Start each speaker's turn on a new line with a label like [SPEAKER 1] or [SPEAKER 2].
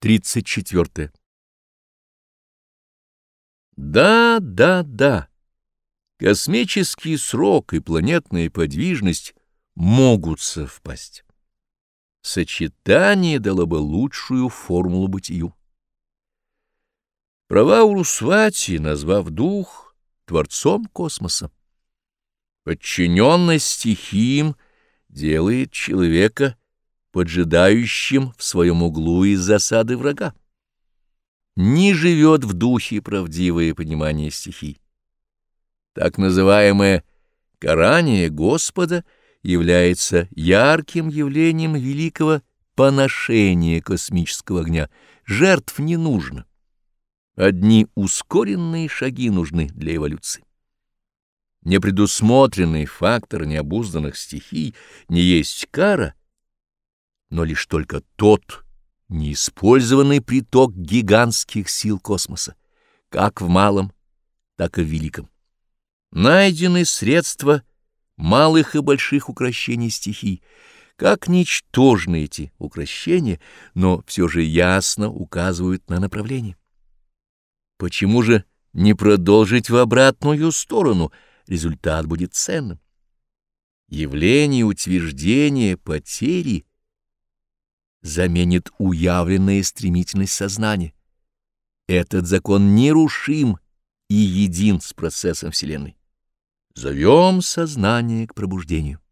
[SPEAKER 1] 34. Да. Космический срок и планетная подвижность могут совпасть. Сочетание дало бы лучшую формулу бытию. Права Урусвати, назвав дух творцом космоса. Подчиненность стихиям делает человека поджидающим в своем углу из засады врага. Не живет в духе правдивое понимание стихий. Так называемое карание Господа является ярким явлением великого поношения космического огня. Жертв не нужно. Одни ускоренные шаги нужны для эволюции. Непредусмотренный фактор необузданных стихий не есть кара, но лишь только тот неиспользованный приток гигантских сил космоса, как в малом, так и в великом. Найдены средства малых и больших укрощений стихий. Как ничтожны эти укрощения, но все же ясно указывают на направление. Почему же не продолжить в обратную сторону? Результат будет ценным. Явление утверждения потери заменит уявленная стремительность сознания. Этот закон нерушим и един с процессом Вселенной. Зовем сознание к пробуждению.